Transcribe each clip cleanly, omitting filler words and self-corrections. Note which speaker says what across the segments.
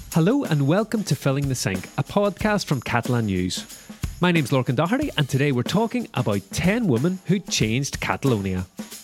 Speaker 1: Hello and welcome to Filling the Sink, a podcast from Catalan News. My name's Lorcan Doherty and today we're talking about 10 women who changed Catalonia.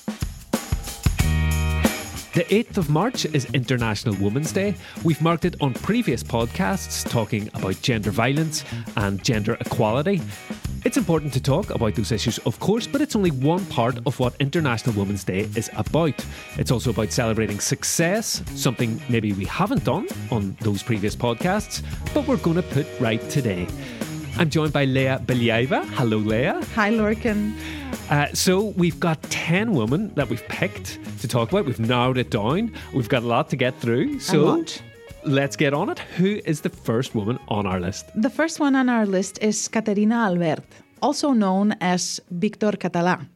Speaker 1: The 8th of March is International Women's Day. We've marked it on previous podcasts talking about gender violence and gender equality. It's important to talk about those issues, of course, but it's only one part of what International Women's Day is about. It's also about celebrating success, something maybe we haven't done on those previous podcasts, but we're going to put right today. I'm joined by Leah Believa. Hello, Leah.
Speaker 2: Hi, Lorcan.
Speaker 1: So we've got 10 women that we've picked to talk about. We've narrowed it down. We've got a lot to get through. So let's get on it. Who is the first woman on our list?
Speaker 2: The first one on our list is Caterina Albert, also known as Víctor Català.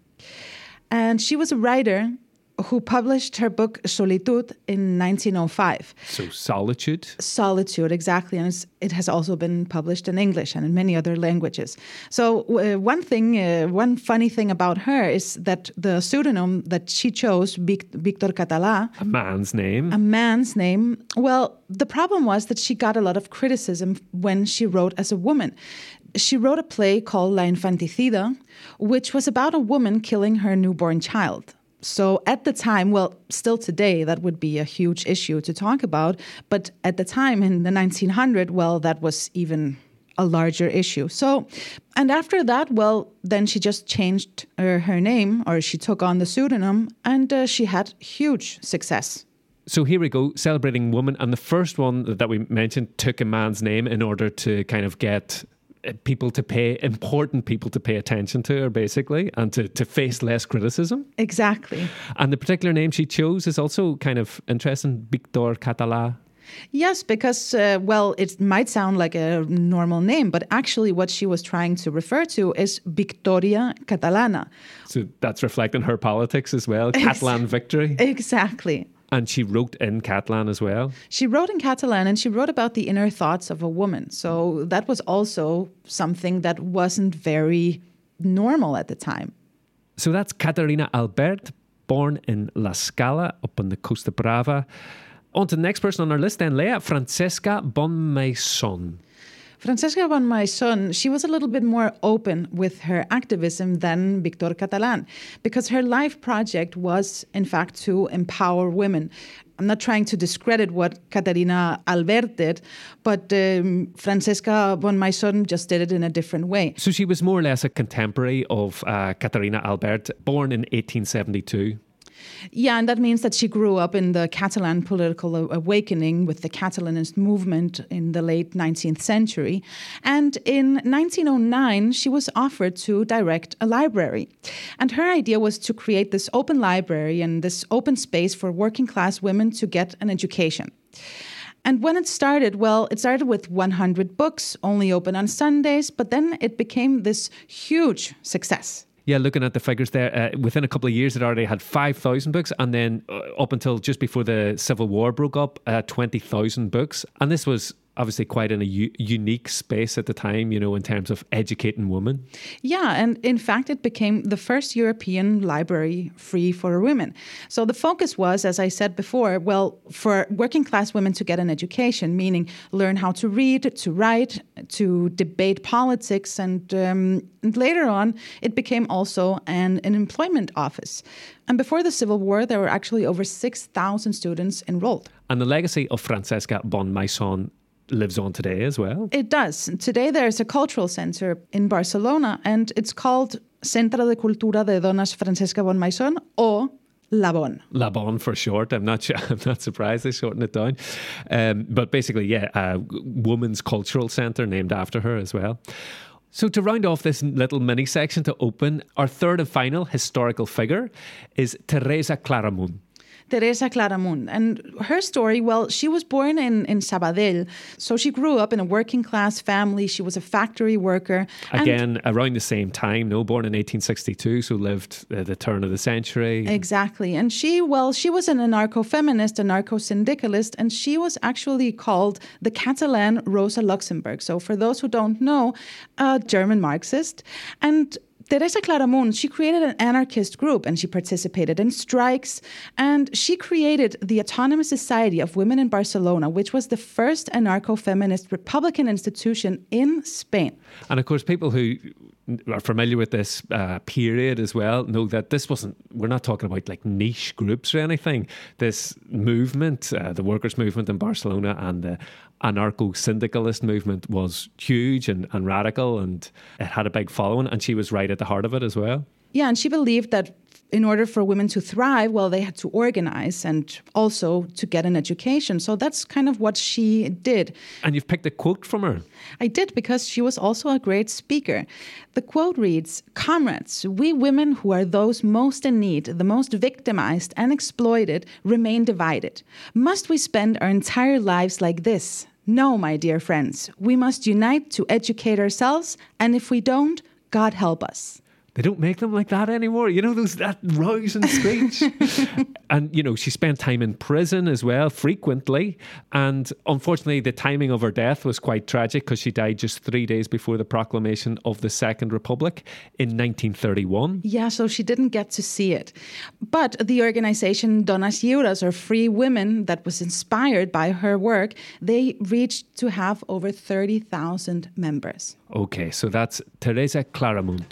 Speaker 2: And she was a writer who published her book Solitud in 1905.
Speaker 1: So Solitude?
Speaker 2: Solitude, exactly. And it has also been published in English and in many other languages. So one funny thing about her is that the pseudonym that she chose, Víctor Català...
Speaker 1: A man's name.
Speaker 2: A man's name. Well, the problem was that she got a lot of criticism when she wrote as a woman. She wrote a play called La Infanticida, which was about a woman killing her newborn child. So at the time, well, still today, that would be a huge issue to talk about. But at the time, in the 1900s, well, that was even a larger issue. So, and after that, well, then she just changed her name, or she took on the pseudonym, and she had huge success.
Speaker 1: So here we go, celebrating women. And the first one that we mentioned took a man's name in order to kind of get important people to pay attention to her, basically, and to face less criticism.
Speaker 2: Exactly.
Speaker 1: And the particular name she chose is also kind of interesting, Víctor Català.
Speaker 2: Yes, because, it might sound like a normal name, but actually what she was trying to refer to is Victoria Catalana.
Speaker 1: So that's reflecting her politics as well, Catalan victory.
Speaker 2: Exactly.
Speaker 1: And she wrote in Catalan as well.
Speaker 2: She wrote in Catalan and she wrote about the inner thoughts of a woman. So that was also something that wasn't very normal at the time.
Speaker 1: So that's Caterina Albert, born in La Scala up on the Costa Brava. On to the next person on our list then, Leah, Francesca Bonmaison.
Speaker 2: Francesca Bonmaison, she was a little bit more open with her activism than Víctor Català, because her life project was, in fact, to empower women. I'm not trying to discredit what Caterina Albert did, but Francesca Bonmaison just did it in a different way.
Speaker 1: So she was more or less a contemporary of Caterina Albert, born in 1872.
Speaker 2: Yeah, and that means that she grew up in the Catalan political awakening with the Catalanist movement in the late 19th century. And in 1909, she was offered to direct a library. And her idea was to create this open library and this open space for working class women to get an education. And when it started, well, it started with 100 books, only open on Sundays, but then it became this huge success.
Speaker 1: Yeah, looking at the figures there, within a couple of years, it already had 5,000 books. And then up until just before the Civil War broke up, 20,000 books. And this was obviously quite in a unique space at the time, you know, in terms of educating women.
Speaker 2: Yeah, and in fact, it became the first European library free for women. So the focus was, as I said before, well, for working class women to get an education, meaning learn how to read, to write, to debate politics, and later on, it became also an employment office. And before the Civil War, there were actually over 6,000 students enrolled.
Speaker 1: And the legacy of Francesca Bonmaison lives on today as well.
Speaker 2: It does. Today there's a cultural center in Barcelona and it's called Centre de Cultura de Dones Francesca Bonmaison, or La Bon.
Speaker 1: La Bon for short. I'm not surprised they shortened it down. But basically, a women's cultural centre named after her as well. So to round off this little mini section to open, our third and final historical figure is Teresa Claramunt.
Speaker 2: Teresa Claramunt. And her story, well, she was born in Sabadell. So she grew up in a working class family. She was a factory worker.
Speaker 1: Again, around the same time, born in 1862, so lived the turn of the century.
Speaker 2: Exactly. And she was an anarcho-feminist, anarcho-syndicalist, and she was actually called the Catalan Rosa Luxemburg. So for those who don't know, a German Marxist. And Teresa Claramunt, she created an anarchist group and she participated in strikes, and she created the Autonomous Society of Women in Barcelona, which was the first anarcho-feminist republican institution in Spain.
Speaker 1: And of course, people who are familiar with this period as well know that we're not talking about like niche groups or anything. This movement, the workers' movement in Barcelona and the anarcho-syndicalist movement was huge and radical, and it had a big following, and she was right at the heart of it as well.
Speaker 2: Yeah, and she believed that in order for women to thrive, well, they had to organize and also to get an education. So that's kind of what she did.
Speaker 1: And you've picked a quote from her.
Speaker 2: I did, because she was also a great speaker. The quote reads, "Comrades, we women who are those most in need, the most victimized and exploited, remain divided. Must we spend our entire lives like this? No, my dear friends. We must unite to educate ourselves, and if we don't, God help us."
Speaker 1: They don't make them like that anymore. You know, that rousing speech. And, you know, she spent time in prison as well, frequently. And unfortunately, the timing of her death was quite tragic, because she died just 3 days before the proclamation of the Second Republic in 1931.
Speaker 2: Yeah, so she didn't get to see it. But the organization Donas Lliures, or Free Women, that was inspired by her work, they reached to have over 30,000 members.
Speaker 1: Okay, so that's Teresa Claramunt.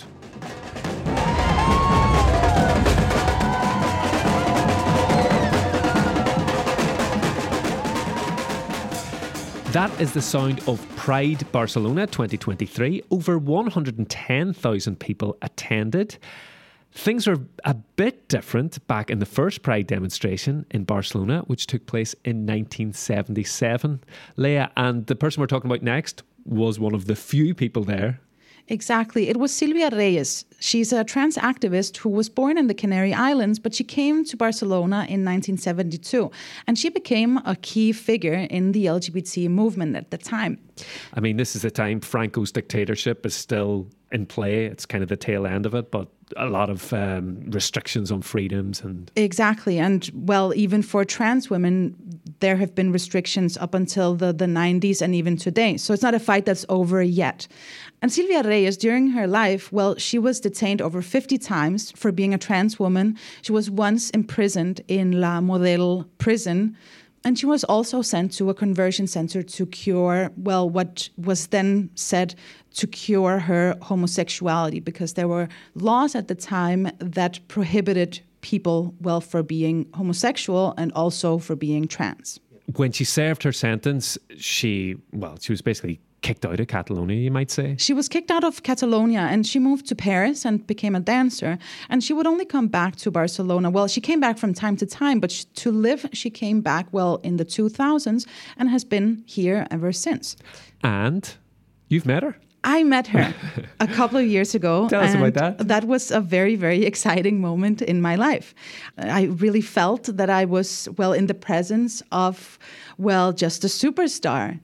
Speaker 1: That is the sound of Pride Barcelona 2023. Over 110,000 people attended. Things are a bit different back in the first Pride demonstration in Barcelona, which took place in 1977. Leah, and the person we're talking about next was one of the few people there.
Speaker 2: Exactly. It was Silvia Reyes. She's a trans activist who was born in the Canary Islands, but she came to Barcelona in 1972. And she became a key figure in the LGBT movement at the time.
Speaker 1: I mean, this is the time Franco's dictatorship is still in play. It's kind of the tail end of it, but a lot of restrictions on freedoms.
Speaker 2: Exactly. And, well, even for trans women, there have been restrictions up until the 90s and even today. So it's not a fight that's over yet. And Silvia Reyes, during her life, well, she was detained over 50 times for being a trans woman. She was once imprisoned in La Modelo prison. And she was also sent to a conversion center to cure, well, what was then said to cure her homosexuality, because there were laws at the time that prohibited people, well, for being homosexual and also for being trans.
Speaker 1: When she served her sentence, she was basically kicked out of Catalonia, you might say.
Speaker 2: She was kicked out of Catalonia and she moved to Paris and became a dancer. And she would only come back to Barcelona. Well, she came back from time to time, but to live, she came back, well, in the 2000s and has been here ever since.
Speaker 1: And you've met her?
Speaker 2: I met her a couple of years ago.
Speaker 1: Tell us about that.
Speaker 2: That was a very, very exciting moment in my life. I really felt that I was, well, in the presence of, well, just a superstar.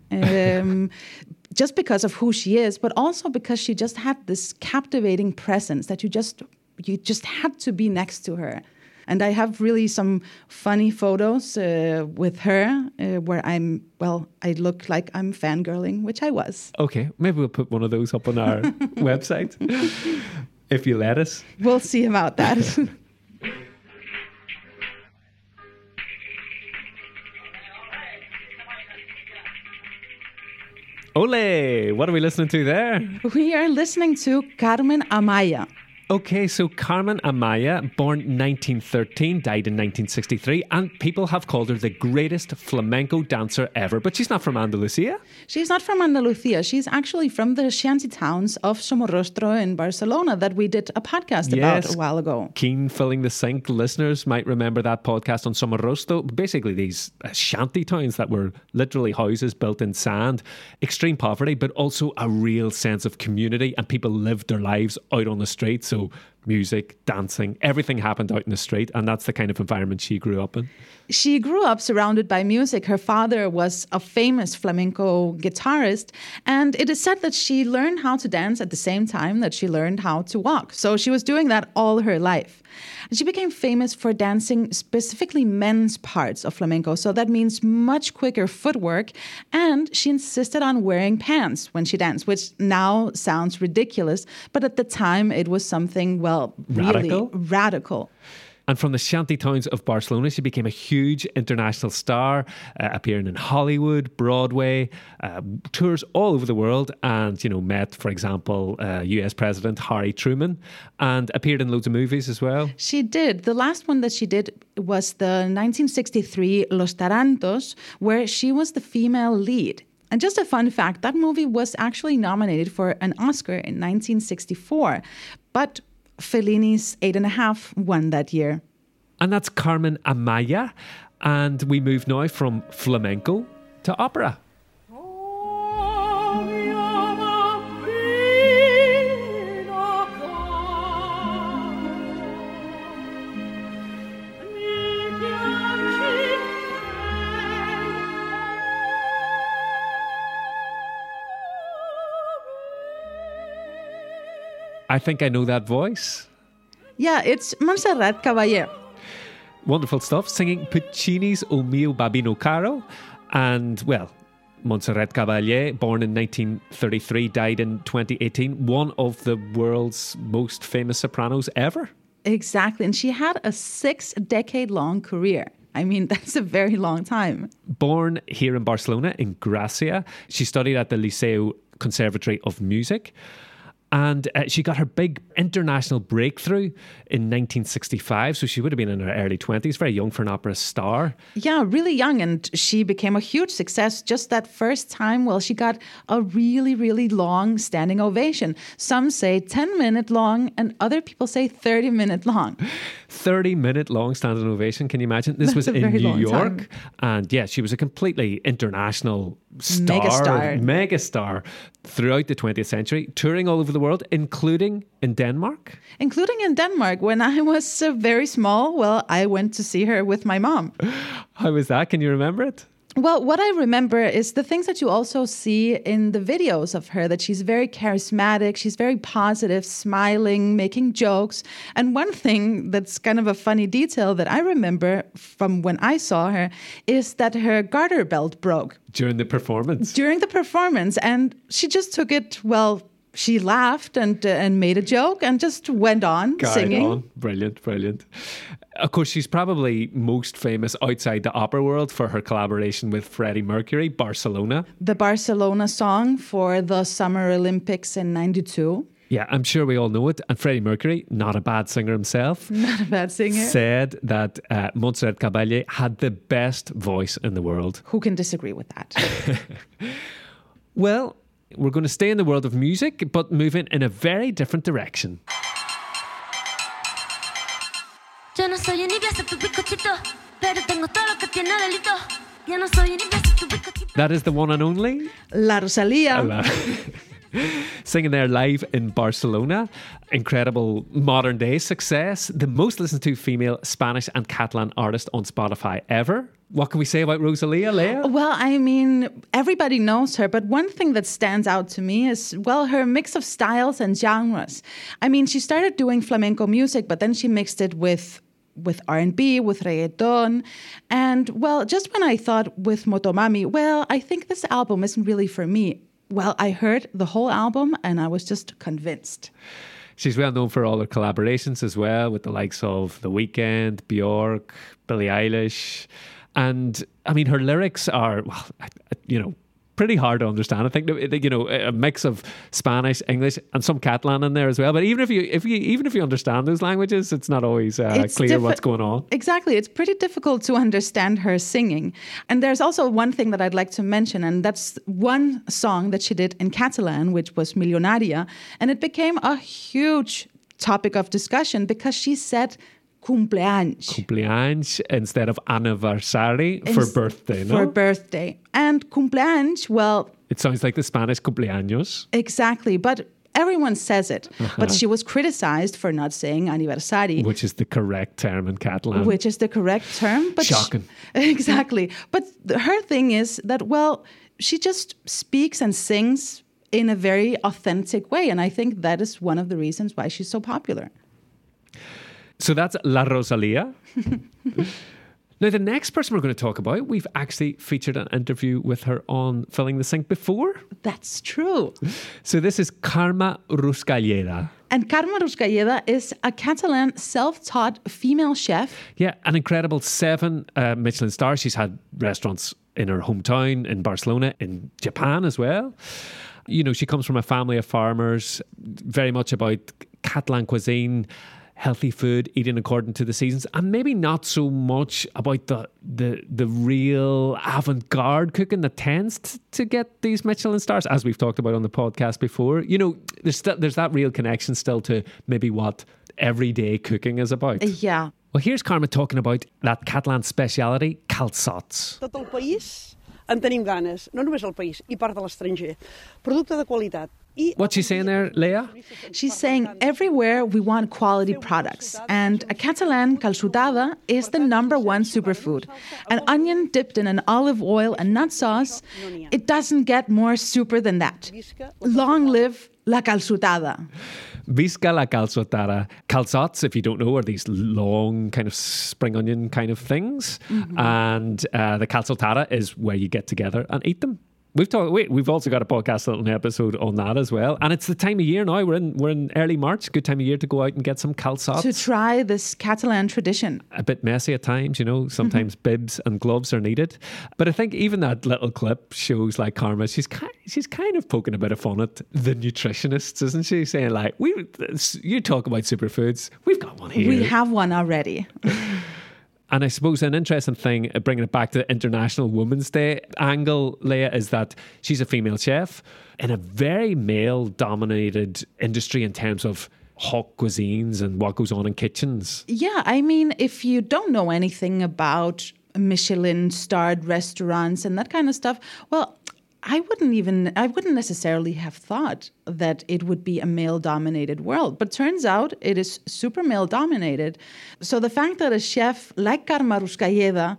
Speaker 2: Just because of who she is, but also because she just had this captivating presence that you just had to be next to her. And I have really some funny photos with her where I look like I'm fangirling, which I was.
Speaker 1: Okay, maybe we'll put one of those up on our website, if you let us.
Speaker 2: We'll see about that.
Speaker 1: Ole! What are we listening to there?
Speaker 2: We are listening to Carmen Amaya.
Speaker 1: Okay, so Carmen Amaya, born 1913, died in 1963, and people have called her the greatest flamenco dancer ever. But she's not from Andalusia.
Speaker 2: She's not from Andalusia. She's actually from the shanty towns of Somorrostro in Barcelona that we did a podcast about a while ago.
Speaker 1: Keen Filling the Sink listeners might remember that podcast on Somorrostro. Basically, these shanty towns that were literally houses built in sand, extreme poverty, but also a real sense of community, and people lived their lives out on the streets. So music, dancing, everything happened out in the street. And that's the kind of environment she grew up in.
Speaker 2: She grew up surrounded by music. Her father was a famous flamenco guitarist, and it is said that she learned how to dance at the same time that she learned how to walk. So she was doing that all her life. And she became famous for dancing specifically men's parts of flamenco. So that means much quicker footwork. And she insisted on wearing pants when she danced, which now sounds ridiculous. But at the time, it was something, well, really radical.
Speaker 1: And from the shanty towns of Barcelona, she became a huge international star, appearing in Hollywood, Broadway, tours all over the world, and, met, for example, US President Harry Truman, and appeared in loads of movies as well.
Speaker 2: She did. The last one that she did was the 1963 Los Tarantos, where she was the female lead. And just a fun fact, that movie was actually nominated for an Oscar in 1964. But Fellini's 8.5 won that year.
Speaker 1: And that's Carmen Amaya. And we move now from flamenco to opera. I think I know that voice.
Speaker 2: Yeah, it's Montserrat Caballé.
Speaker 1: Wonderful stuff. Singing Puccini's O mio babbino caro. And, well, Montserrat Caballé, born in 1933, died in 2018. One of the world's most famous sopranos ever.
Speaker 2: Exactly. And she had a 6-decade-long career. I mean, that's a very long time.
Speaker 1: Born here in Barcelona, in Gracia. She studied at the Liceu Conservatory of Music. And she got her big international breakthrough in 1965. So she would have been in her early 20s, very young for an opera star.
Speaker 2: Yeah, really young. And she became a huge success just that first time. Well, she got a really, really long standing ovation. Some say 10-minute long and other people say 30-minute long.
Speaker 1: 30-minute long standing ovation. Can you imagine? This was in New York. And yeah, she was a completely international star, megastar throughout the 20th century, touring all over the world, including in Denmark.
Speaker 2: Including in Denmark. When I was very small, well, I went to see her with my mom.
Speaker 1: How was that? Can you remember it?
Speaker 2: Well, what I remember is the things that you also see in the videos of her, that she's very charismatic, she's very positive, smiling, making jokes. And one thing that's kind of a funny detail that I remember from when I saw her is that her garter belt broke.
Speaker 1: During the performance?
Speaker 2: During the performance. And she just took it, well, she laughed and made a joke and just went on singing.
Speaker 1: On. Brilliant, brilliant. Of course, she's probably most famous outside the opera world for her collaboration with Freddie Mercury, Barcelona.
Speaker 2: The Barcelona song for the Summer Olympics in '92.
Speaker 1: Yeah, I'm sure we all know it. And Freddie Mercury, not a bad singer himself,
Speaker 2: not a bad singer,
Speaker 1: said that Montserrat Caballé had the best voice in the world.
Speaker 2: Who can disagree with that?
Speaker 1: Well, we're going to stay in the world of music, but moving in a very different direction. That is the one and only
Speaker 2: La Rosalía.
Speaker 1: Singing there live in Barcelona. Incredible modern day success. The most listened to female Spanish and Catalan artist on Spotify ever. What can we say about Rosalía, Leah?
Speaker 2: Well, I mean, everybody knows her, but one thing that stands out to me is, well, her mix of styles and genres. I mean, she started doing flamenco music, but then she mixed it with R&B, with reggaeton. And, well, just when I thought with Motomami, well, I think this album isn't really for me. Well, I heard the whole album and I was just convinced.
Speaker 1: She's well known for all her collaborations as well, with the likes of The Weeknd, Björk, Billie Eilish. And, I mean, her lyrics are, well, pretty hard to understand. I think, a mix of Spanish, English, and some Catalan in there as well. But even if you understand those languages, it's not always clear what's going on.
Speaker 2: Exactly. It's pretty difficult to understand her singing. And there's also one thing that I'd like to mention, and that's one song that she did in Catalan, which was Millonaria. And it became a huge topic of discussion because she said cumpleaños.
Speaker 1: Cumpleaños instead of anniversary for birthday, no?
Speaker 2: For birthday. And cumpleaños, well...
Speaker 1: It sounds like the Spanish cumpleaños.
Speaker 2: Exactly. But Everyone says it, but she was criticized for not saying aniversari.
Speaker 1: Which is the correct term in Catalan.
Speaker 2: Which is the correct term. But
Speaker 1: Shocking.
Speaker 2: Exactly. But her thing is that, well, she just speaks and sings in a very authentic way. And I think that is one of the reasons why she's so popular.
Speaker 1: So that's La Rosalia. Now, the next person we're going to talk about, we've actually featured an interview with her on Filling the Sink before.
Speaker 2: That's true.
Speaker 1: So this is Carme Ruscalleda.
Speaker 2: And Carme Ruscalleda is a Catalan self-taught female chef.
Speaker 1: Yeah, an incredible 7 Michelin stars. She's had restaurants in her hometown, in Barcelona, in Japan as well. You know, she comes from a family of farmers, very much about Catalan cuisine, healthy food, eating according to the seasons, and maybe not so much about the real avant-garde cooking that tends to get these Michelin stars, as we've talked about on the podcast before. You know, there's that real connection still to maybe what everyday cooking is about.
Speaker 2: Yeah.
Speaker 1: Well, here's Carme talking about that Catalan speciality, calçots.
Speaker 3: Tot el país en tenim ganes, no només el país, i part de l'estranger. Producte de qualitat.
Speaker 1: What's she saying there, Leah?
Speaker 2: She's saying everywhere we want quality products. And a Catalan calçotada is the #1 superfood. An onion dipped in an olive oil and nut sauce, it doesn't get more super than that. Long live la calçotada.
Speaker 1: Visca la calçotada. Calçots, if you don't know, are these long kind of spring onion kind of things. Mm-hmm. And the calçotada is where you get together and eat them. We've also got a podcast little episode on that as well. And it's the time of year now. We're in early March. Good time of year to go out and get some calçots.
Speaker 2: To try this Catalan tradition.
Speaker 1: A bit messy at times, you know. Sometimes bibs and gloves are needed. But I think even that little clip shows like Carme, she's kind of poking a bit of fun at the nutritionists, isn't she? Saying like, you talk about superfoods. We've got one here.
Speaker 2: We have one already.
Speaker 1: And I suppose an interesting thing, bringing it back to the International Women's Day angle, Leah, is that she's a female chef in a very male-dominated industry in terms of hot cuisines and what goes on in kitchens.
Speaker 2: Yeah, I mean, if you don't know anything about Michelin-starred restaurants and that kind of stuff, well, I wouldn't necessarily have thought that it would be a male-dominated world. But turns out it is super male-dominated. So the fact that a chef like Carme Ruscalleda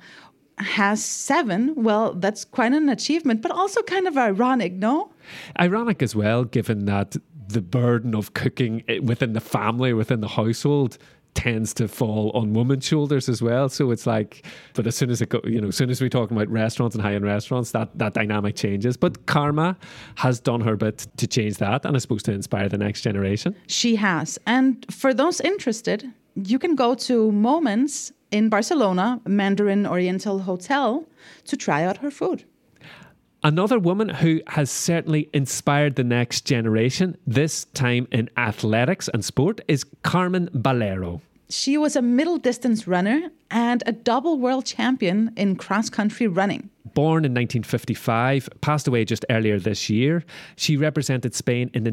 Speaker 2: has 7, well, that's quite an achievement, but also kind of ironic, no?
Speaker 1: Ironic as well, given that the burden of cooking within the family, within the household, tends to fall on women's shoulders as well. So it's like, but as soon as as soon as we talk about restaurants and high-end restaurants, that dynamic changes. But Carme has done her bit to change that and is supposed to inspire the next generation.
Speaker 2: She has. And for those interested, you can go to Moments in Barcelona, Mandarin Oriental Hotel, to try out her food.
Speaker 1: Another woman who has certainly inspired the next generation, this time in athletics and sport, is Carmen Valero.
Speaker 2: She was a middle distance runner and a double world champion in cross-country running.
Speaker 1: Born in 1955, passed away just earlier this year. She represented Spain in the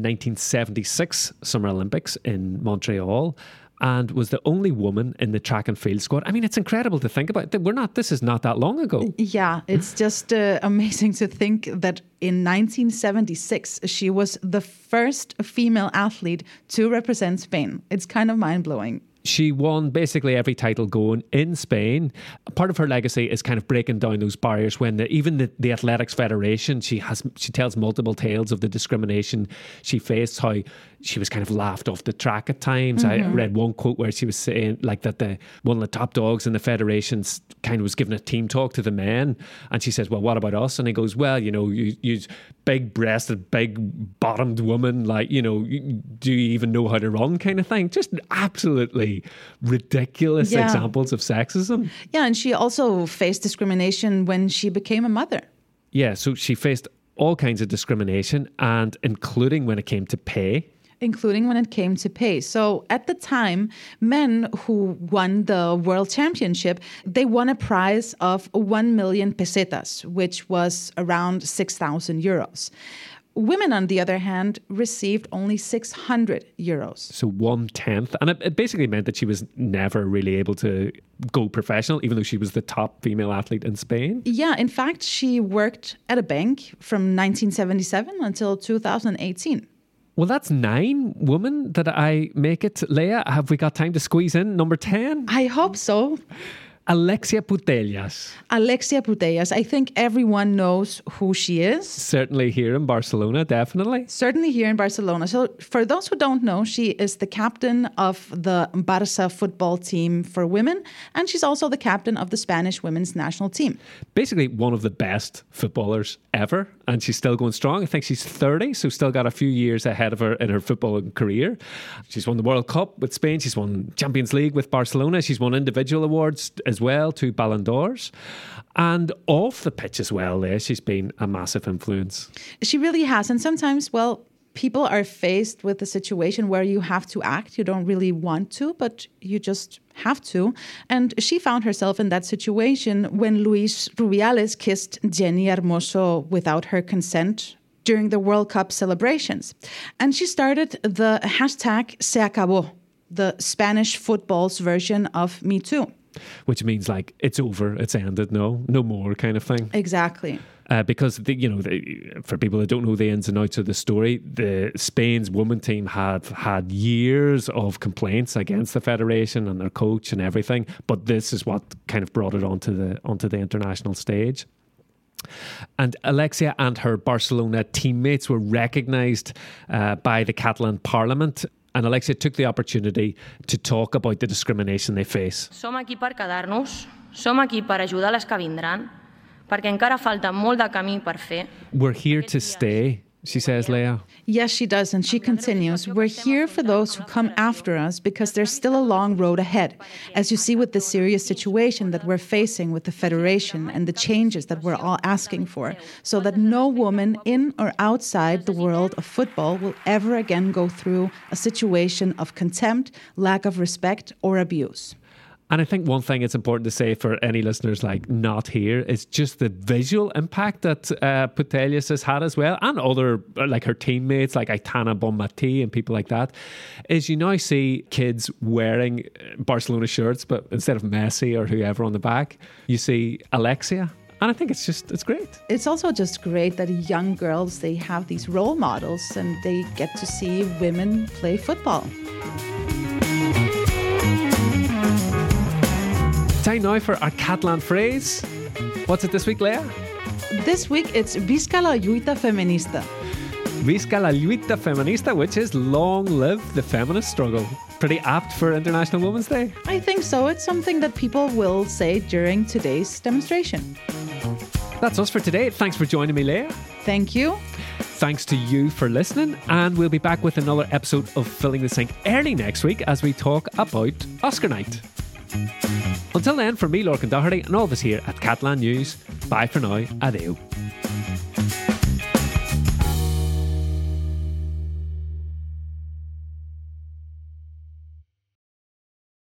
Speaker 1: 1976 Summer Olympics in Montreal and was the only woman in the track and field squad. I mean, it's incredible to think about. This is not that long ago.
Speaker 2: Yeah, it's just amazing to think that in 1976, she was the first female athlete to represent Spain. It's kind of mind-blowing.
Speaker 1: She won basically every title going in Spain. Part of her legacy is kind of breaking down those barriers when even the Athletics Federation, she tells multiple tales of the discrimination she faced, how she was kind of laughed off the track at times. Mm-hmm. I read one quote where she was saying like that one of the top dogs in the federations kind of was giving a team talk to the men, and she says, well, what about us? And he goes, well, you big-breasted, big-bottomed woman, like, do you even know how to run kind of thing? Just absolutely ridiculous examples of sexism.
Speaker 2: Yeah, and she also faced discrimination when she became a mother.
Speaker 1: Yeah, so she faced all kinds of discrimination, and including when it came to pay. So at the time, men who won the world championship, they won a prize of 1 million pesetas, which was around 6,000 euros. Women, on the other hand, received only 600 euros. So 1/10. And it basically meant that she was never really able to go professional, even though she was the top female athlete in Spain.
Speaker 2: Yeah, in fact, she worked at a bank from 1977 until 2018.
Speaker 1: Well, that's 9 women that I make it. Leah, have we got time to squeeze in number 10?
Speaker 2: I hope so.
Speaker 1: Alexia Putellas.
Speaker 2: Alexia Putellas. I think everyone knows who she is.
Speaker 1: Certainly here in Barcelona, definitely.
Speaker 2: Certainly here in Barcelona. So for those who don't know, she is the captain of the Barça football team for women, and she's also the captain of the Spanish women's national team.
Speaker 1: Basically one of the best footballers ever, and she's still going strong. I think she's 30, so still got a few years ahead of her in her footballing career. She's won the World Cup with Spain. She's won Champions League with Barcelona. She's won individual awards as well, 2 Ballon d'Ors. And off the pitch as well there, she's been a massive influence.
Speaker 2: She really has. And sometimes, well, people are faced with a situation where you have to act. You don't really want to, but you just have to. And she found herself in that situation when Luis Rubiales kissed Jenny Hermoso without her consent during the World Cup celebrations. And she started the hashtag Se Acabó, the Spanish football's version of Me Too.
Speaker 1: Which means like, it's over, it's ended, no more kind of thing.
Speaker 2: Exactly.
Speaker 1: Because, for people that don't know the ins and outs of the story, the Spain's women team have had years of complaints against the federation and their coach and everything. But this is what kind of brought it onto the international stage. And Alexia and her Barcelona teammates were recognised by the Catalan Parliament. And Alexia took the opportunity to talk about the discrimination they face.
Speaker 4: Som aquí per quedar-nos, som aquí per ajudar les que vindran, perquè encara falta molt de camí per fer.
Speaker 1: We're here to stay, she says, Leah.
Speaker 2: Yes, she does. And she continues, we're here for those who come after us because there's still a long road ahead. As you see with the serious situation that we're facing with the Federation and the changes that we're all asking for, so that no woman in or outside the world of football will ever again go through a situation of contempt, lack of respect, or abuse.
Speaker 1: And I think one thing it's important to say for any listeners like not here is just the visual impact that Putellas has had as well, and other like her teammates like Aitana Bonmatí and people like that, is you now see kids wearing Barcelona shirts, but instead of Messi or whoever on the back, you see Alexia. And I think it's great.
Speaker 2: It's also just great that young girls, they have these role models and they get to see women play football.
Speaker 1: Time now for our Catalan phrase. What's it this week, Leah?
Speaker 2: This week it's Visca la lluita feminista.
Speaker 1: Visca la lluita feminista, which is long live the feminist struggle. Pretty apt for International Women's Day.
Speaker 2: I think so. It's something that people will say during today's demonstration.
Speaker 1: That's us for today. Thanks for joining me, Leah.
Speaker 2: Thank you.
Speaker 1: Thanks to you for listening, and we'll be back with another episode of Filling the Sink early next week as we talk about Oscar night. Until then, from me, Lorcan Doherty, and all of us here at Catalan News, bye for now, adeu.